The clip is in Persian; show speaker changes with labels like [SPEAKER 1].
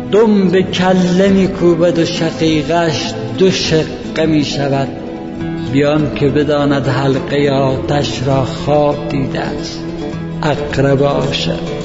[SPEAKER 1] دم به کله می کوبد و شقیقش دو شقه می شود، بیان که بداند حلقه آتش را خواب دیده است. اقرب باشد